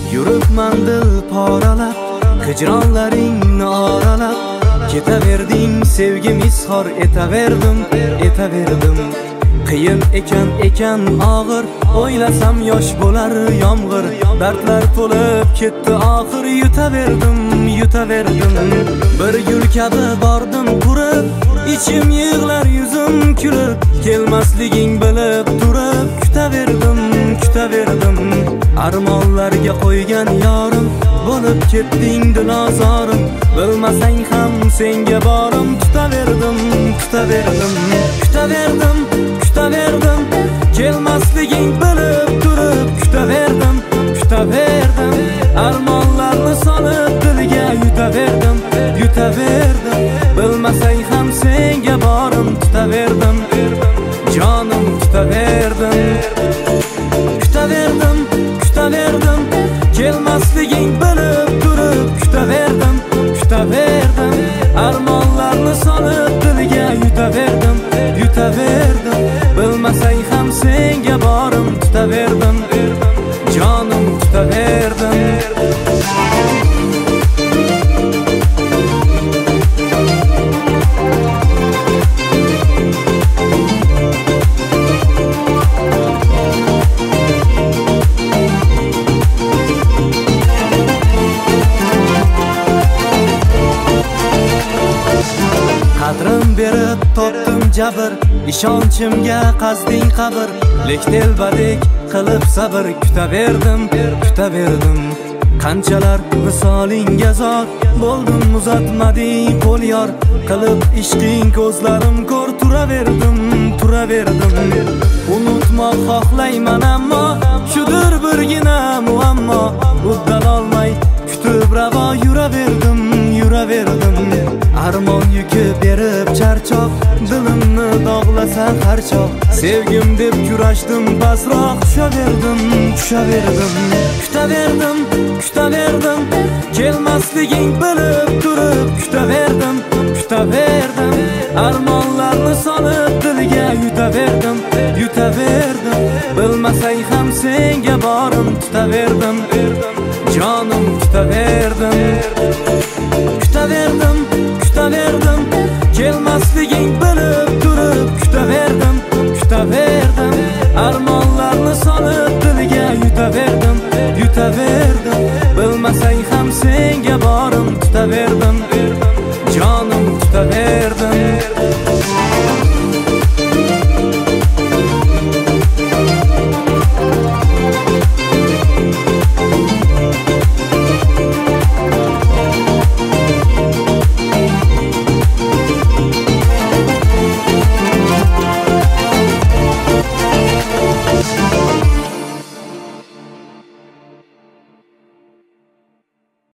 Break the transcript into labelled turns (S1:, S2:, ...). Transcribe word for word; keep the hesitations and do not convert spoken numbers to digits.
S1: Yuribman dil poralab, hijronlaringni oralab, ketaverding sevgim izhor etaverdim, etaverdim. Qiyin ekan ekan og'ir, o'ylasam yosh bo'lar yomg'ir. Dardlar to'lib ketdi oxir, yutaverdim, yutaverdim. Bir gul kabi bordim qurib, ichim yig'lar yuzim kulib, kelmasliging bilib turib, kutaverdim, kutaverdim. Armonlarga qo'ygan yorim, bo'lib ketding dilozorim. Bilmasang ham senga borim, tutaverdim, tutaverdim, kutaverdim, kutaverdim. Kelmasliging bilib turib, kutaverdim, kutaverdim. Armonlarni solib dilga yutaverdim, yutaverdim. Bilmasang ham senga borim, tutaverdim, jonim tutaverdim, kutaverdim, kutaverdim. Kelmasliging bilib turib, kutaverdim, kutaverdim. Armonlarni solib dilga yutaverdim, yutaverdim. Bilmasang ham senga borim, tutaverdim, jonim tutaverdim. Qadrim berib topdim jabr, ishonchimga qazding qabr. Lek telbadek qilib sabr, kutaverdim, kutaverdim. Qanchalar visolingga zor, bo'ldim uzatmading qo'l yor. Qilib ishqing ko'zlarim ko'r, turaverdim, turaverdim. Unutmoq xohlayman ammo, shudir birgina muammo. Uddalolmay kutib ravo yuraverdim, yuraverdim. Armon yuki berib charchoq, dilimni dog'lasa harchoq. Sevgim deb kurashdim pasroq, tushaverdim, tushaverdim. Kutaverdim, kutaverdim. Kelmasliging bilib turib, kutaverdim, kutaverdim. Armonlarni solib dilga yutaverdim, yutaverdim. Bilmasang ham senga borim, tutaverdim, jonim tutaverdim, kutaverdim, kutaverdim. Kelmasliging bilib turib, kutaverdim, kutaverdim. Armonlarni solib dilga yutaverdim, yutaverdim. Bilmasang ham senga borim, tutaverdim, jonim tutaverdim.